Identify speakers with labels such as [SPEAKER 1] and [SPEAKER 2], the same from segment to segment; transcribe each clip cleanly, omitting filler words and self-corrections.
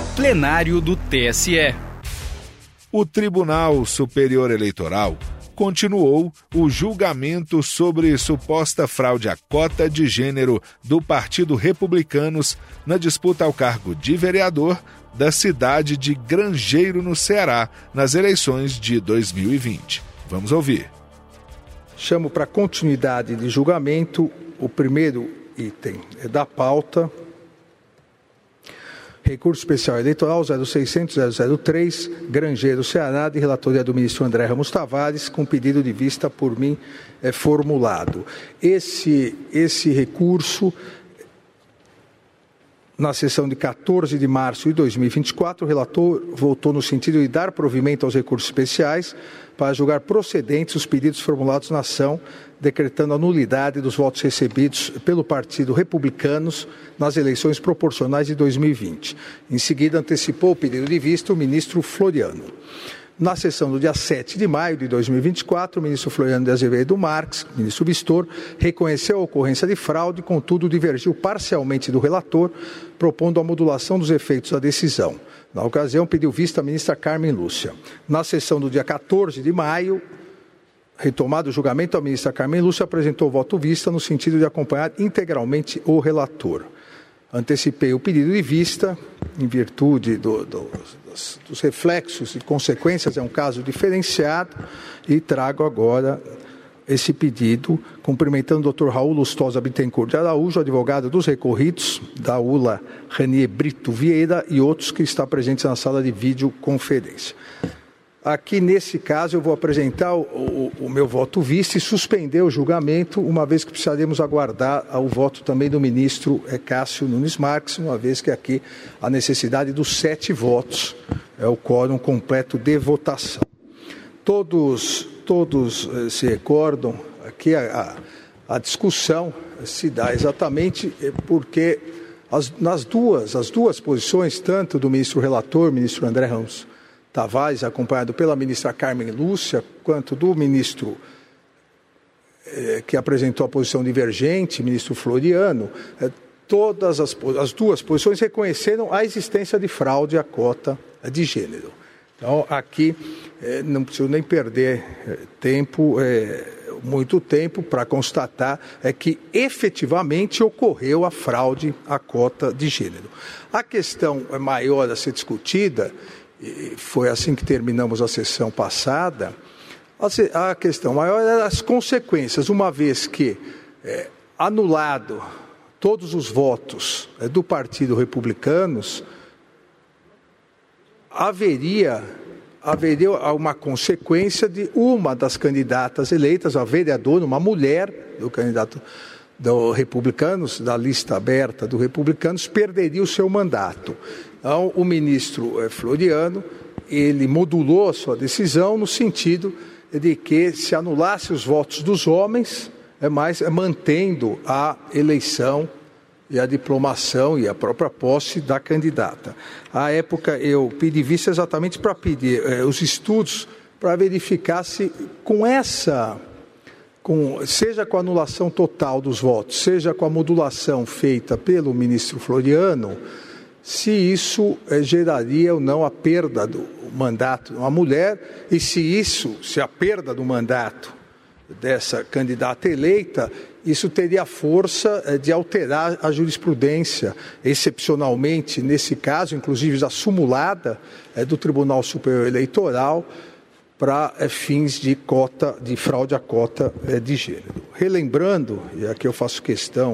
[SPEAKER 1] Plenário do TSE.
[SPEAKER 2] O Tribunal Superior Eleitoral continuou o julgamento sobre suposta fraude à cota de gênero do Partido Republicanos na disputa ao cargo de vereador da cidade de Grangeiro, no Ceará, nas eleições de 2020. Vamos ouvir.
[SPEAKER 3] Chamo para continuidade de julgamento o primeiro item da pauta. Recurso especial eleitoral 0600-003, Grangeiro, Ceará, de relatoria do ministro André Ramos Tavares, com pedido de vista por mim formulado. Esse recurso, na sessão de 14 de março de 2024, o relator votou no sentido de dar provimento aos recursos especiais para julgar procedentes os pedidos formulados na ação, decretando a nulidade dos votos recebidos pelo Partido Republicanos nas eleições proporcionais de 2020. Em seguida, antecipou o pedido de vista o ministro Floriano. Na sessão do dia 7 de maio de 2024, o ministro Floriano de Azevedo Marques, ministro Bistor, reconheceu a ocorrência de fraude, contudo divergiu parcialmente do relator, propondo a modulação dos efeitos da decisão. Na ocasião, pediu vista a ministra Carmen Lúcia. Na sessão do dia 14 de maio, retomado o julgamento, a ministra Carmen Lúcia apresentou o voto vista no sentido de acompanhar integralmente o relator. Antecipei o pedido de vista, em virtude dos reflexos e consequências, é um caso diferenciado, e trago agora esse pedido, cumprimentando o Dr. Raul Lustosa Bittencourt de Araújo, advogado dos recorridos, da ULA Ranier Brito Vieira e outros que está presentes na sala de videoconferência. Aqui, nesse caso, eu vou apresentar o meu voto vista e suspender o julgamento, uma vez que precisaremos aguardar o voto também do ministro Cássio Nunes Marques, uma vez que aqui a necessidade dos 7 votos é o quórum completo de votação. Todos se recordam que a discussão se dá exatamente porque as duas posições, tanto do ministro relator, ministro André Ramos Tavares, acompanhado pela ministra Carmen Lúcia, quanto do ministro que apresentou a posição divergente, ministro Floriano, todas as duas posições reconheceram a existência de fraude à cota de gênero. Então, aqui não preciso nem perder muito tempo para constatar que efetivamente ocorreu a fraude à cota de gênero. A questão maior a ser discutida, e foi assim que terminamos a sessão passada, a questão maior era as consequências, uma vez que, anulado todos os votos do Partido Republicanos, haveria uma consequência de uma das candidatas eleitas, a vereadora, uma mulher do candidato do Republicanos, da lista aberta do Republicanos, perderia o seu mandato. Então, o ministro Floriano, ele modulou a sua decisão no sentido de que se anulasse os votos dos homens, mas mantendo a eleição e a diplomação e a própria posse da candidata. À época, eu pedi vista exatamente para pedir os estudos para verificar se seja com a anulação total dos votos, seja com a modulação feita pelo ministro Floriano, se isso geraria ou não a perda do mandato de uma mulher, e se a perda do mandato dessa candidata eleita, isso teria força de alterar a jurisprudência, excepcionalmente, nesse caso, inclusive da sumulada do Tribunal Superior Eleitoral, para fins de fraude à cota de gênero. Relembrando, e aqui eu faço questão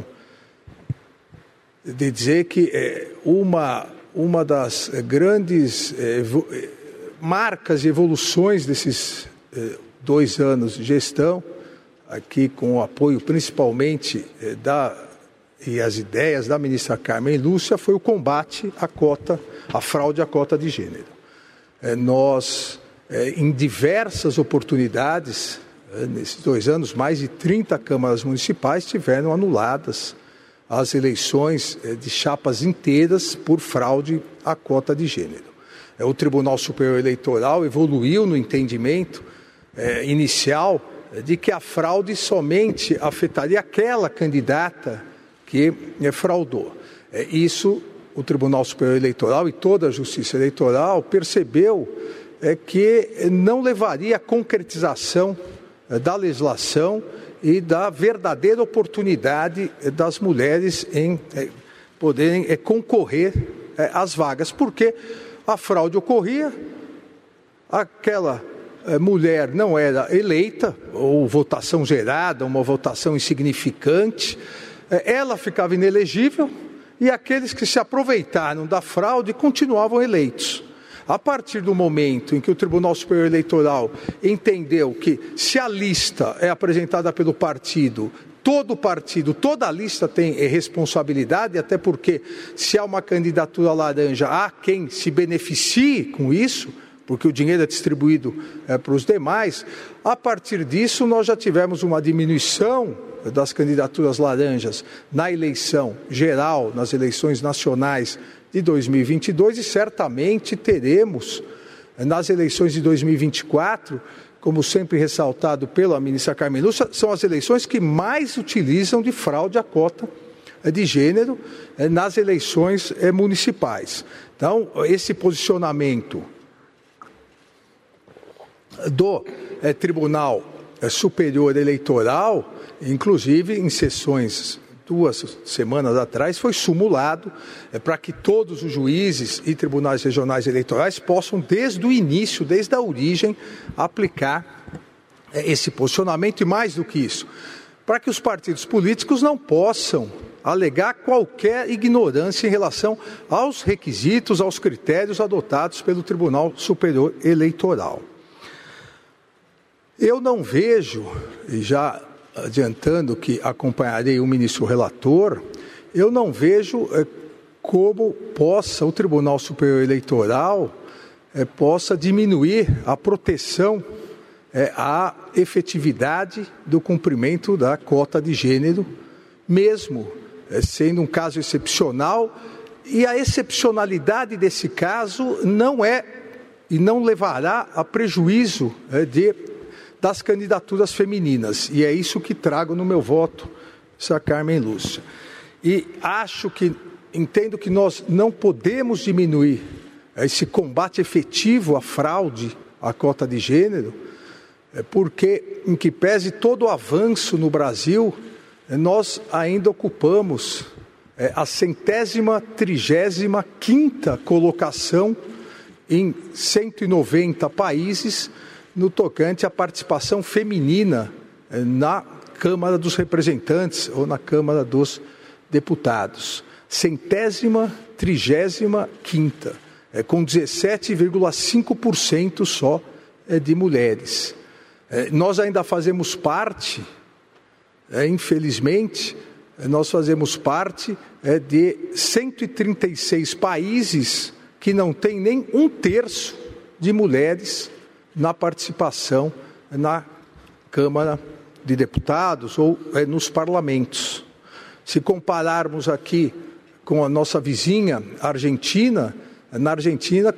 [SPEAKER 3] de dizer que uma das grandes marcas e evoluções desses 2 anos de gestão, aqui com o apoio principalmente e as ideias da ministra Carmen Lúcia, foi o combate à fraude à cota de gênero. Nós, em diversas oportunidades, nesses 2 anos, mais de 30 câmaras municipais tiveram anuladas as eleições de chapas inteiras por fraude à cota de gênero. O Tribunal Superior Eleitoral evoluiu no entendimento inicial de que a fraude somente afetaria aquela candidata que fraudou. Isso o Tribunal Superior Eleitoral e toda a Justiça Eleitoral percebeu que não levaria à concretização da legislação e da verdadeira oportunidade das mulheres em poderem concorrer às vagas, porque a fraude ocorria, aquela mulher não era eleita, ou votação gerada, uma votação insignificante, ela ficava inelegível e aqueles que se aproveitaram da fraude continuavam eleitos. A partir do momento em que o Tribunal Superior Eleitoral entendeu que, se a lista é apresentada pelo partido, toda a lista tem responsabilidade, até porque, se há uma candidatura laranja, há quem se beneficie com isso, porque o dinheiro é distribuído para os demais. A partir disso, nós já tivemos uma diminuição das candidaturas laranjas na eleição geral, nas eleições nacionais de 2022 e certamente teremos nas eleições de 2024, como sempre ressaltado pela ministra Carmen Lúcia, são as eleições que mais utilizam de fraude à cota de gênero nas eleições municipais. Então, esse posicionamento do Tribunal Superior Eleitoral, inclusive em sessões 2 semanas atrás, foi sumulado para que todos os juízes e tribunais regionais eleitorais possam, desde o início, desde a origem, aplicar esse posicionamento e, mais do que isso, para que os partidos políticos não possam alegar qualquer ignorância em relação aos requisitos, aos critérios adotados pelo Tribunal Superior Eleitoral. Eu não vejo, e já adiantando que acompanharei o ministro relator, eu não vejo como possa o Tribunal Superior Eleitoral possa diminuir a proteção, a efetividade do cumprimento da cota de gênero, mesmo sendo um caso excepcional, e a excepcionalidade desse caso não é e não levará a prejuízo das candidaturas femininas, e é isso que trago no meu voto, Sra. Carmen Lúcia. E entendo que nós não podemos diminuir esse combate efetivo à fraude à cota de gênero, porque, em que pese todo o avanço no Brasil, nós ainda ocupamos a 135ª colocação em 190 países, no tocante à participação feminina na Câmara dos Representantes ou na Câmara dos Deputados. 135ª, com 17,5% só de mulheres. Nós ainda fazemos parte, infelizmente, nós fazemos parte de 136 países que não têm nem 1/3 de mulheres na participação na Câmara de Deputados ou nos parlamentos. Se compararmos aqui com a nossa vizinha Argentina, na Argentina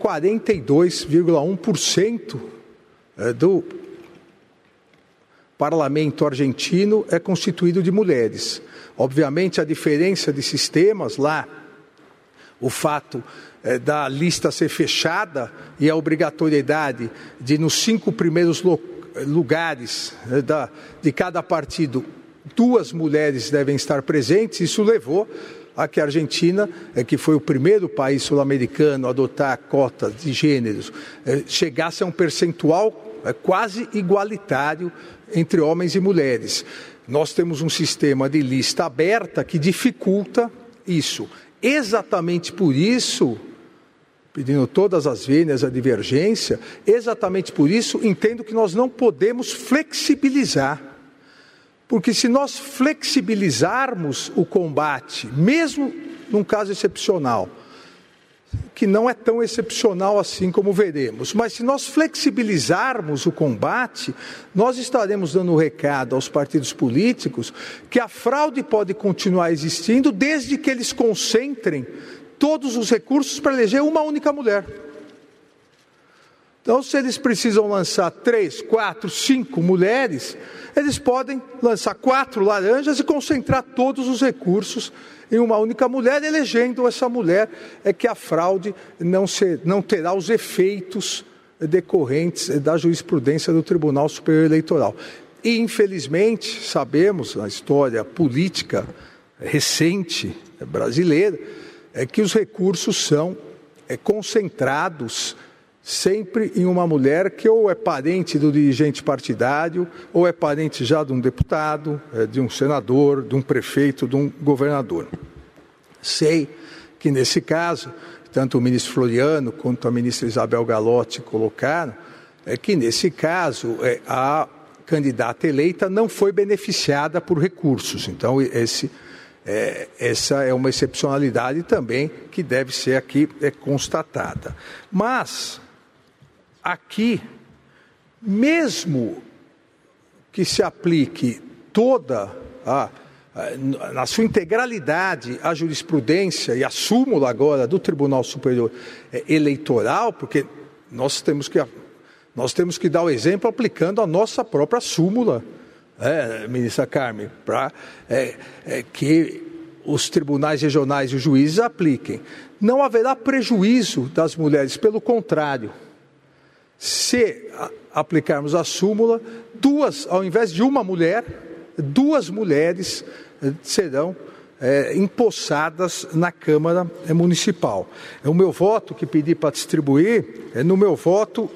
[SPEAKER 3] 42,1% do parlamento argentino é constituído de mulheres. Obviamente, a diferença de sistemas lá, o fato da lista ser fechada e a obrigatoriedade de, nos 5 primeiros lugares de cada partido, 2 mulheres devem estar presentes, isso levou a que a Argentina, que foi o primeiro país sul-americano a adotar a cota de gêneros, chegasse a um percentual quase igualitário entre homens e mulheres. Nós temos um sistema de lista aberta que dificulta isso. Exatamente por isso, pedindo todas as vênias a divergência, exatamente por isso entendo que nós não podemos flexibilizar. Porque se nós flexibilizarmos o combate, mesmo num caso excepcional, que não é tão excepcional assim como veremos, mas se nós flexibilizarmos o combate, nós estaremos dando um recado aos partidos políticos que a fraude pode continuar existindo desde que eles concentrem todos os recursos para eleger uma única mulher. Então, se eles precisam lançar 3, 4, 5 mulheres, eles podem lançar 4 laranjas e concentrar todos os recursos em uma única mulher, elegendo essa mulher, que a fraude não terá os efeitos decorrentes da jurisprudência do Tribunal Superior Eleitoral. E, infelizmente, sabemos, na história política recente brasileira, que os recursos são concentrados sempre em uma mulher que ou é parente do dirigente partidário, ou é parente já de um deputado, de um senador, de um prefeito, de um governador. Sei que nesse caso, tanto o ministro Floriano quanto a ministra Isabel Galotti colocaram, que nesse caso a candidata eleita não foi beneficiada por recursos. Então, essa é uma excepcionalidade também que deve ser aqui constatada. Mas, aqui, mesmo que se aplique toda na sua integralidade a jurisprudência e a súmula agora do Tribunal Superior Eleitoral, porque nós temos que dar o exemplo aplicando a nossa própria súmula, ministra Carmen, para que os tribunais regionais e os juízes apliquem. Não haverá prejuízo das mulheres, pelo contrário. Se aplicarmos a súmula, ao invés de uma mulher, 2 mulheres serão empossadas na Câmara Municipal. O meu voto, que pedi para distribuir, no meu voto,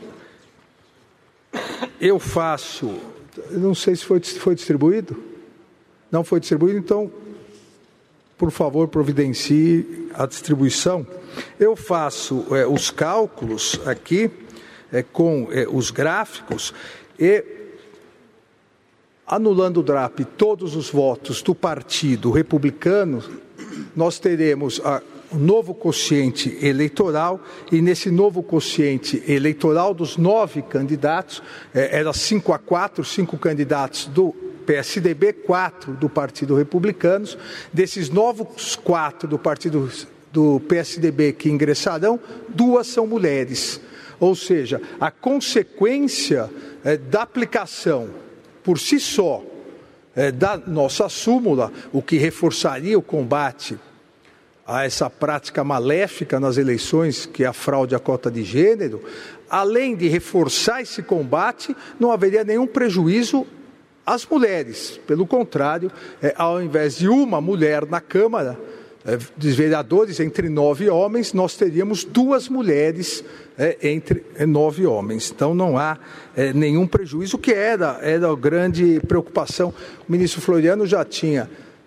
[SPEAKER 3] eu faço... Não sei se foi distribuído. Não foi distribuído, então, por favor, providencie a distribuição. Eu faço os cálculos aqui, com os gráficos, e, anulando o DRAP todos os votos do Partido Republicano, nós teremos um novo quociente eleitoral, e nesse novo quociente eleitoral dos 9 candidatos, era 5-4, 5 candidatos do PSDB, 4 do Partido Republicano. Desses novos 4 do PSDB que ingressarão, 2 são mulheres. Ou seja, a consequência da aplicação por si só da nossa súmula, o que reforçaria o combate a essa prática maléfica nas eleições, que é a fraude à cota de gênero, além de reforçar esse combate, não haveria nenhum prejuízo às mulheres. Pelo contrário, ao invés de uma mulher na Câmara dos Vereadores, entre 9 homens, nós teríamos 2 mulheres entre 9 homens. Então, não há nenhum prejuízo, que era a grande preocupação. O ministro Floriano já tinha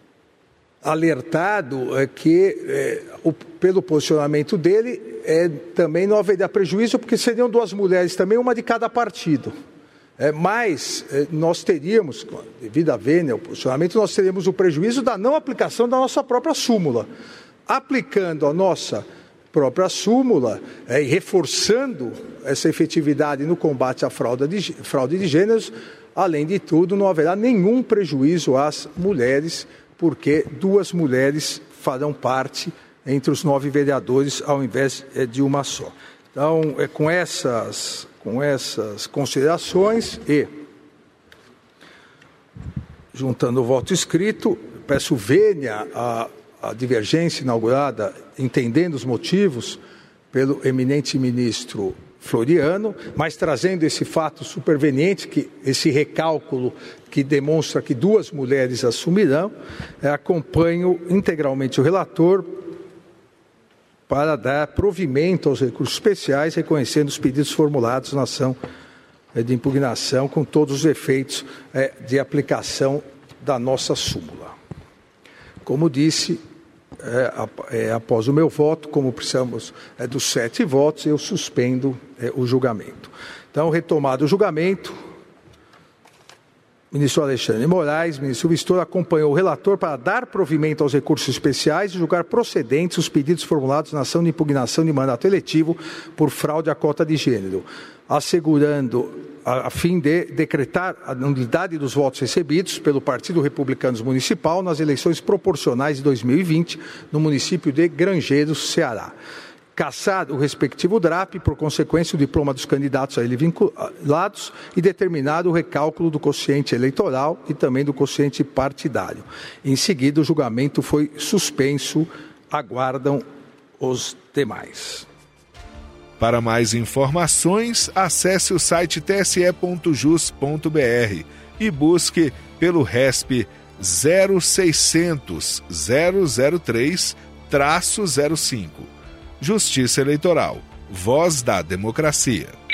[SPEAKER 3] alertado que, pelo posicionamento dele, também não haveria prejuízo, porque seriam 2 mulheres também, uma de cada partido. Mas nós teríamos, devido à vênia, o posicionamento, nós teríamos o prejuízo da não aplicação da nossa própria súmula. Aplicando a nossa própria súmula e reforçando essa efetividade no combate à fraude de gêneros, além de tudo, não haverá nenhum prejuízo às mulheres, porque 2 mulheres farão parte entre os 9 vereadores, ao invés de uma só. Então, com essas considerações e juntando o voto escrito, peço vênia à divergência inaugurada, entendendo os motivos pelo eminente ministro Floriano, mas trazendo esse fato superveniente, esse recálculo que demonstra que 2 mulheres assumirão. Acompanho integralmente o relator para dar provimento aos recursos especiais, reconhecendo os pedidos formulados na ação de impugnação, com todos os efeitos de aplicação da nossa súmula. Como disse, após o meu voto, como precisamos dos 7 votos, eu suspendo o julgamento. Então, retomado o julgamento, ministro Alexandre de Moraes, ministro Vistor, acompanhou o relator para dar provimento aos recursos especiais e julgar procedentes os pedidos formulados na ação de impugnação de mandato eletivo por fraude à cota de gênero, assegurando, a fim de decretar a nulidade dos votos recebidos pelo Partido Republicano Municipal nas eleições proporcionais de 2020 no município de Grangeiro, Ceará. cassado o respectivo DRAP, por consequência o diploma dos candidatos a ele vinculados e determinado o recálculo do quociente eleitoral e também do quociente partidário. Em seguida, o julgamento foi suspenso. Aguardam os demais.
[SPEAKER 2] Para mais informações, acesse o site tse.jus.br e busque pelo RESP 0600 003-05. Justiça Eleitoral. Voz da Democracia.